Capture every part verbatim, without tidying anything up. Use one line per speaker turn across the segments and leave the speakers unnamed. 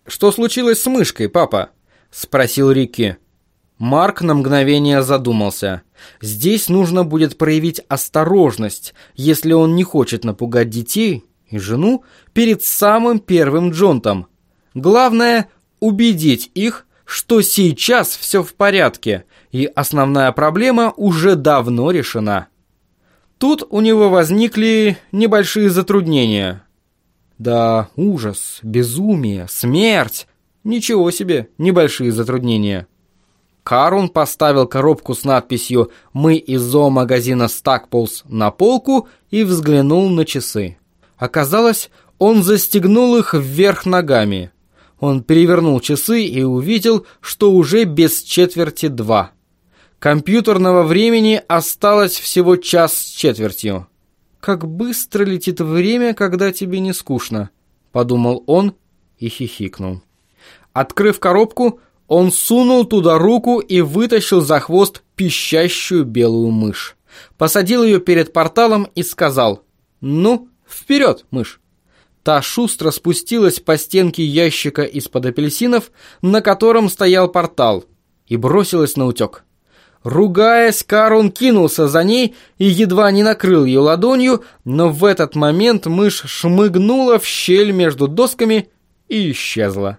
«Что случилось с мышкой, папа?» – спросил Рикки. Марк на мгновение задумался. Здесь нужно будет проявить осторожность, если он не хочет напугать детей и жену перед самым первым джонтом. Главное – убедить их, что сейчас все в порядке, и основная проблема уже давно решена. Тут у него возникли небольшие затруднения. Да, ужас, безумие, смерть. Ничего себе, небольшие затруднения. Карун поставил коробку с надписью «Мы из зоомагазина Стакполз» на полку и взглянул на часы. Оказалось, он застегнул их вверх ногами. Он перевернул часы и увидел, что уже без четверти два. Компьютерного времени осталось всего час с четвертью. «Как быстро летит время, когда тебе не скучно», — подумал он и хихикнул. Открыв коробку, он сунул туда руку и вытащил за хвост пищащую белую мышь. Посадил ее перед порталом и сказал: «Ну, вперед, мышь!» Та шустро спустилась по стенке ящика из-под апельсинов, на котором стоял портал, и бросилась наутек. Ругаясь, Карун кинулся за ней и едва не накрыл ее ладонью, но в этот момент мышь шмыгнула в щель между досками и исчезла.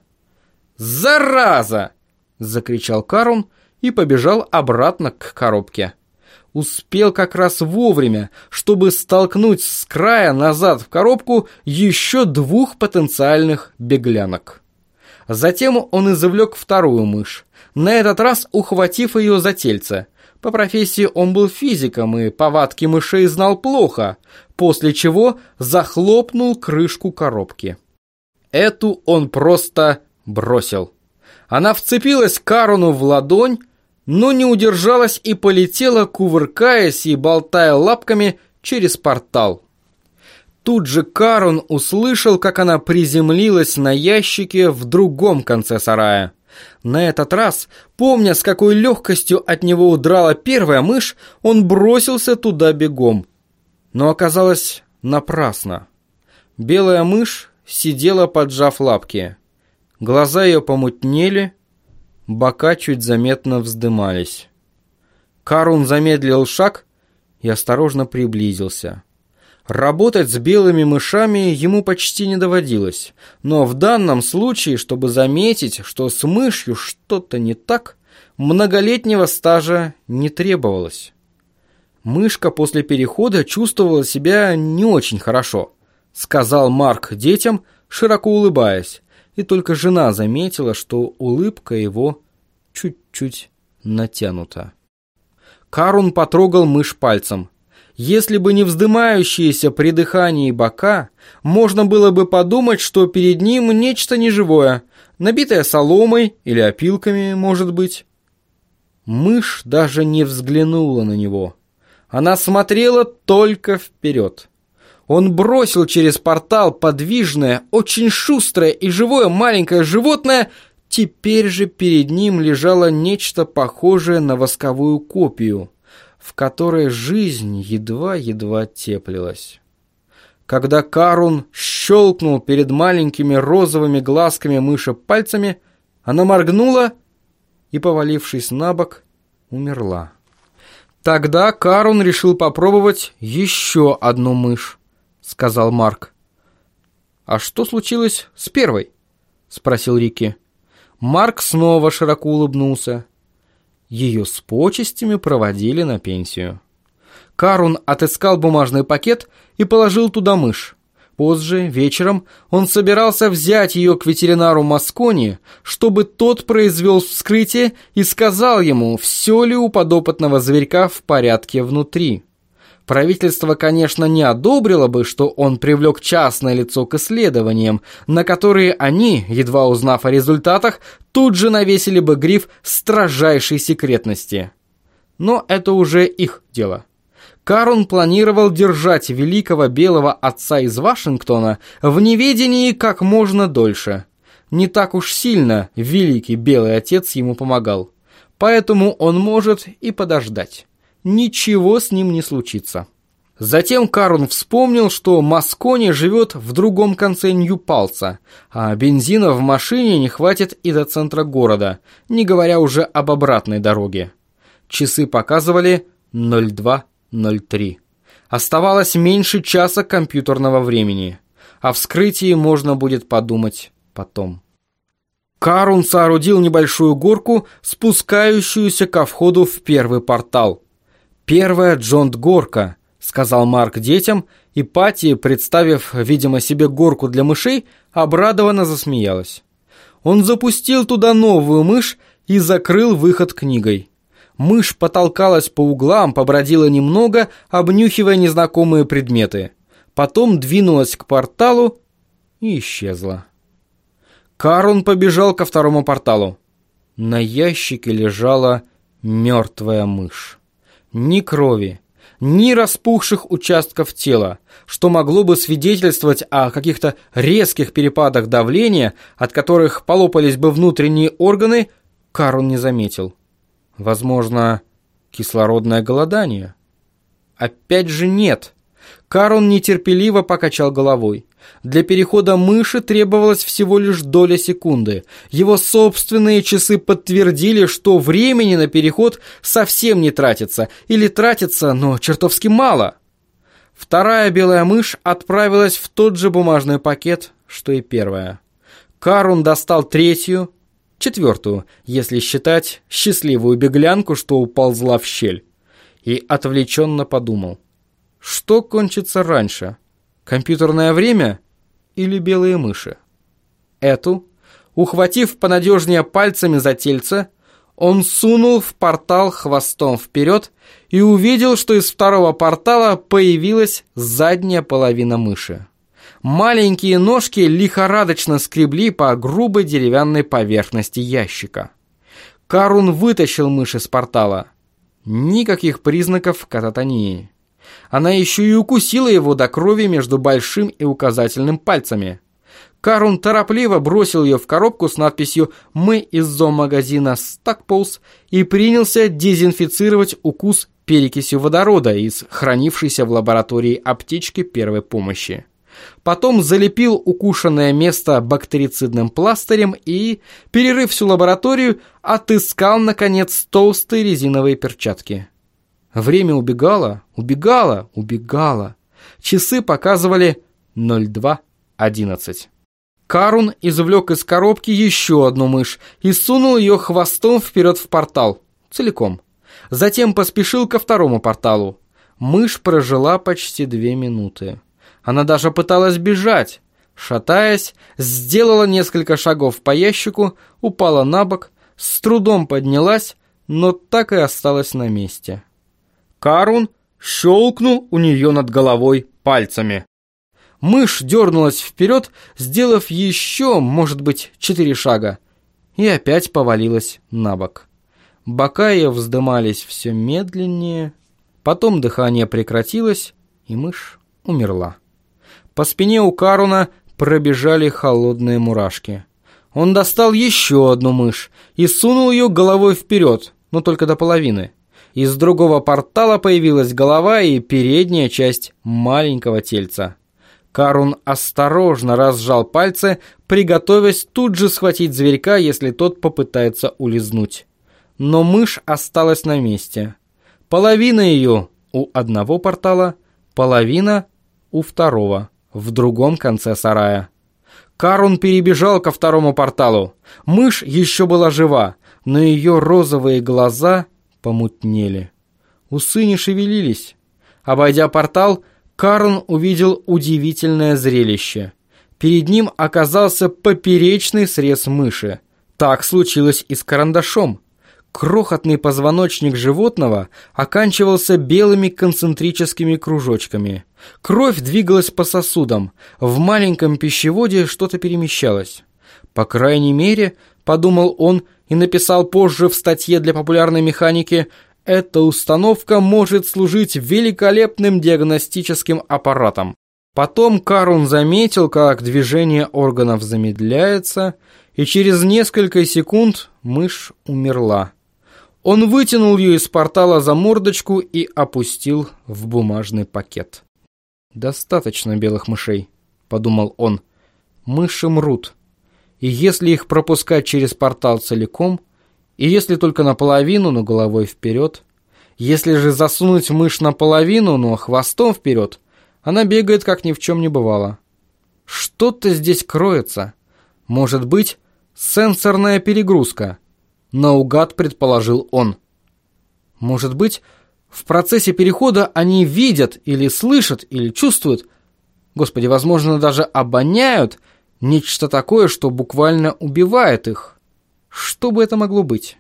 «Зараза!» — закричал Карун и побежал обратно к коробке. Успел как раз вовремя, чтобы столкнуть с края назад в коробку еще двух потенциальных беглянок. Затем он извлек вторую мышь, на этот раз ухватив ее за тельце. По профессии он был физиком и повадки мышей знал плохо, после чего захлопнул крышку коробки. Эту он просто бросил. Она вцепилась Каруну в ладонь, но не удержалась и полетела, кувыркаясь и болтая лапками через портал. Тут же Карун услышал, как она приземлилась на ящике в другом конце сарая. На этот раз, помня, с какой легкостью от него удрала первая мышь, он бросился туда бегом. Но оказалось напрасно. Белая мышь сидела, поджав лапки. Глаза ее помутнели, бока чуть заметно вздымались. Карун замедлил шаг и осторожно приблизился. Работать с белыми мышами ему почти не доводилось, но в данном случае, чтобы заметить, что с мышью что-то не так, многолетнего стажа не требовалось. Мышка после перехода чувствовала себя не очень хорошо, сказал Марк детям, широко улыбаясь, и только жена заметила, что улыбка его чуть-чуть натянута. Карун потрогал мышь пальцем. Если бы не вздымающиеся при дыхании бока, можно было бы подумать, что перед ним нечто неживое, набитое соломой или опилками, может быть. Мышь даже не взглянула на него. Она смотрела только вперед. Он бросил через портал подвижное, очень шустрое и живое маленькое животное. Теперь же перед ним лежало нечто похожее на восковую копию, в которой жизнь едва-едва теплилась. Когда Карун щелкнул перед маленькими розовыми глазками мыши пальцами, она моргнула и, повалившись на бок, умерла. Тогда Карун решил попробовать еще одну мышь, сказал Марк. «А что случилось с первой?» — спросил Рикки. Марк снова широко улыбнулся. Ее с почестями проводили на пенсию. Карун отыскал бумажный пакет и положил туда мышь. Позже, вечером, он собирался взять ее к ветеринару Маскони, чтобы тот произвел вскрытие и сказал ему, все ли у подопытного зверька в порядке внутри. Правительство, конечно, не одобрило бы, что он привлек частное лицо к исследованиям, на которые они, едва узнав о результатах, тут же навесили бы гриф строжайшей секретности. Но это уже их дело. Карун планировал держать великого белого отца из Вашингтона в неведении как можно дольше. Не так уж сильно великий белый отец ему помогал, поэтому он может и подождать. Ничего с ним не случится. Затем Карун вспомнил, что Маскони живет в другом конце Нью-Палца, а бензина в машине не хватит и до центра города, не говоря уже об обратной дороге. Часы показывали ноль два ноль три. Оставалось меньше часа компьютерного времени. О вскрытии можно будет подумать потом. Карун соорудил небольшую горку, спускающуюся ко входу в первый портал. «Первая Джонт-горка», — сказал Марк детям, и Патти, представив, видимо, себе горку для мышей, обрадованно засмеялась. Он запустил туда новую мышь и закрыл выход книгой. Мышь потолкалась по углам, побродила немного, обнюхивая незнакомые предметы. Потом двинулась к порталу и исчезла. Карун побежал ко второму порталу. На ящике лежала мертвая мышь. Ни крови, ни распухших участков тела, что могло бы свидетельствовать о каких-то резких перепадах давления, от которых полопались бы внутренние органы, Карун не заметил. Возможно, кислородное голодание? Опять же нет. Карун нетерпеливо покачал головой. Для перехода мыши требовалось всего лишь доля секунды. Его собственные часы подтвердили, что времени на переход совсем не тратится, или тратится, но чертовски мало. Вторая белая мышь отправилась в тот же бумажный пакет, что и первая. Карун достал третью, четвертую, если считать счастливую беглянку, что уползла в щель, и отвлеченно подумал. Что кончится раньше? Компьютерное время или белые мыши? Эту, ухватив понадежнее пальцами за тельце, он сунул в портал хвостом вперед и увидел, что из второго портала появилась задняя половина мыши. Маленькие ножки лихорадочно скребли по грубой деревянной поверхности ящика. Карун вытащил мышь из портала. Никаких признаков кататонии. Она еще и укусила его до крови между большим и указательным пальцами. Карун торопливо бросил ее в коробку с надписью «Мы из зоомагазина Стакполз» и принялся дезинфицировать укус перекисью водорода из хранившейся в лаборатории аптечки первой помощи. Потом залепил укушенное место бактерицидным пластырем и, перерыв всю лабораторию, отыскал, наконец, толстые резиновые перчатки. Время убегало, убегало, убегало. Часы показывали ноль два одиннадцать. Карун извлек из коробки еще одну мышь и сунул ее хвостом вперед в портал, целиком. Затем поспешил ко второму порталу. Мышь прожила почти две минуты. Она даже пыталась бежать. Шатаясь, сделала несколько шагов по ящику, упала на бок, с трудом поднялась, но так и осталась на месте. Карун щелкнул у нее над головой пальцами. Мышь дернулась вперед, сделав еще, может быть, четыре шага, и опять повалилась на бок. Бока ее вздымались все медленнее, потом дыхание прекратилось, и мышь умерла. По спине у Каруна пробежали холодные мурашки. Он достал еще одну мышь и сунул ее головой вперед, но только до половины. Из другого портала появилась голова и передняя часть маленького тельца. Карун осторожно разжал пальцы, приготовясь тут же схватить зверька, если тот попытается улизнуть. Но мышь осталась на месте. Половина ее у одного портала, половина у второго, в другом конце сарая. Карун перебежал ко второму порталу. Мышь еще была жива, но ее розовые глаза помутнели. Усы не шевелились. Обойдя портал, Карун увидел удивительное зрелище. Перед ним оказался поперечный срез мыши. Так случилось и с карандашом. Крохотный позвоночник животного оканчивался белыми концентрическими кружочками. Кровь двигалась по сосудам. В маленьком пищеводе что-то перемещалось. По крайней мере, подумал он и написал позже в статье для популярной механики, эта установка может служить великолепным диагностическим аппаратом. Потом Карун заметил, как движение органов замедляется, и через несколько секунд мышь умерла. Он вытянул ее из портала за мордочку и опустил в бумажный пакет. «Достаточно белых мышей», — подумал он. «Мыши мрут. И если их пропускать через портал целиком, и если только наполовину, но головой вперед, если же засунуть мышь наполовину, но хвостом вперед, она бегает, как ни в чем не бывало. Что-то здесь кроется. Может быть, сенсорная перегрузка», — наугад предположил он. «Может быть, в процессе перехода они видят или слышат, или чувствуют, Господи, возможно, даже обоняют нечто такое, что буквально убивает их. Что бы это могло быть?»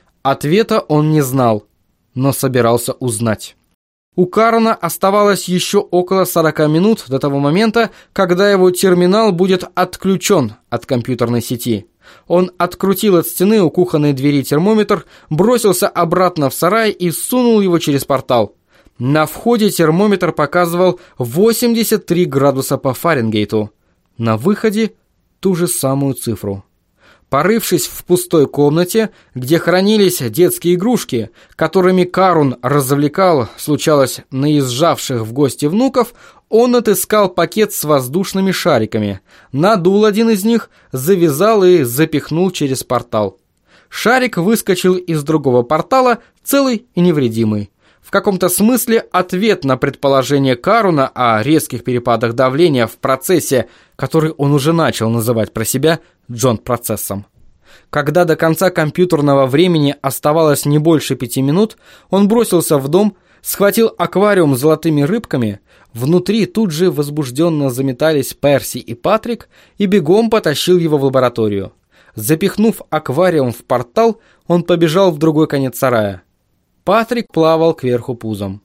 Ответа он не знал, но собирался узнать. У Карона оставалось еще около сорока минут до того момента, когда его терминал будет отключен от компьютерной сети. Он открутил от стены у кухонной двери термометр, бросился обратно в сарай и сунул его через портал. На входе термометр показывал восемьдесят три градуса по Фаренгейту. На выходе ту же самую цифру. Порывшись в пустой комнате, где хранились детские игрушки, которыми Карун развлекал, случалось, наезжавших в гости внуков, он отыскал пакет с воздушными шариками, надул один из них, завязал и запихнул через портал. Шарик выскочил из другого портала, целый и невредимый. В каком-то смысле ответ на предположение Каруна о резких перепадах давления в процессе, который он уже начал называть про себя Джон-процессом. Когда до конца компьютерного времени оставалось не больше пяти минут, он бросился в дом, схватил аквариум с золотыми рыбками, внутри тут же возбужденно заметались Перси и Патрик и бегом потащил его в лабораторию. Запихнув аквариум в портал, он побежал в другой конец сарая. Патрик плавал кверху пузом.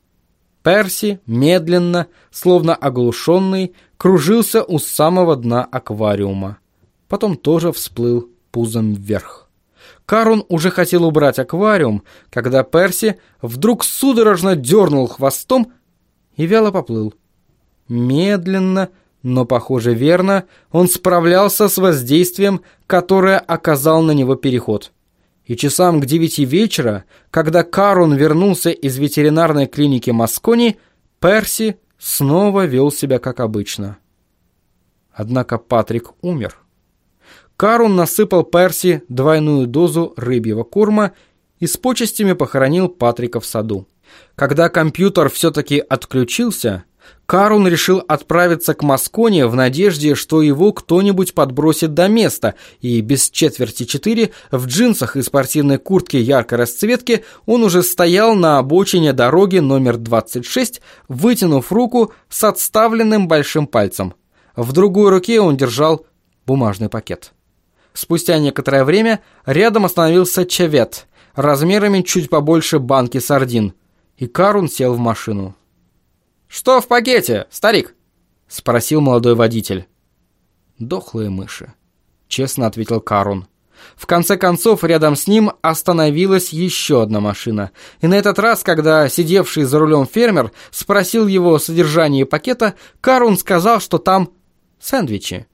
Перси медленно, словно оглушенный, кружился у самого дна аквариума. Потом тоже всплыл пузом вверх. Карун уже хотел убрать аквариум, когда Перси вдруг судорожно дернул хвостом и вяло поплыл. Медленно, но, похоже, верно, он справлялся с воздействием, которое оказал на него переход. И часам к девяти вечера, когда Карун вернулся из ветеринарной клиники Маскони, Перси снова вел себя как обычно. Однако Патрик умер. Карун насыпал Перси двойную дозу рыбьего корма и с почестями похоронил Патрика в саду. Когда компьютер все-таки отключился, Карун решил отправиться к Маскони в надежде, что его кто-нибудь подбросит до места, и без четверти четыре в джинсах и спортивной куртке яркой расцветки он уже стоял на обочине дороги номер двадцать шесть, вытянув руку с отставленным большим пальцем. В другой руке он держал бумажный пакет. Спустя некоторое время рядом остановился чавет, размерами чуть побольше банки сардин, и Карун сел в машину. «Что в пакете, старик?» — спросил молодой водитель. «Дохлые мыши», — честно ответил Карун. В конце концов, рядом с ним остановилась еще одна машина, и на этот раз, когда сидевший за рулем фермер спросил его о содержании пакета, Карун сказал, что там сэндвичи.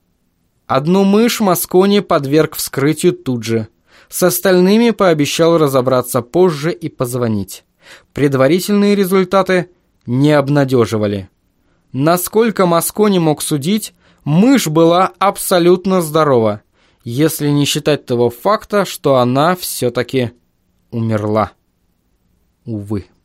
Одну мышь Маскони подверг вскрытию тут же. С остальными пообещал разобраться позже и позвонить. Предварительные результаты не обнадеживали. Насколько Маскони мог судить, мышь была абсолютно здорова, если не считать того факта, что она все-таки умерла. Увы.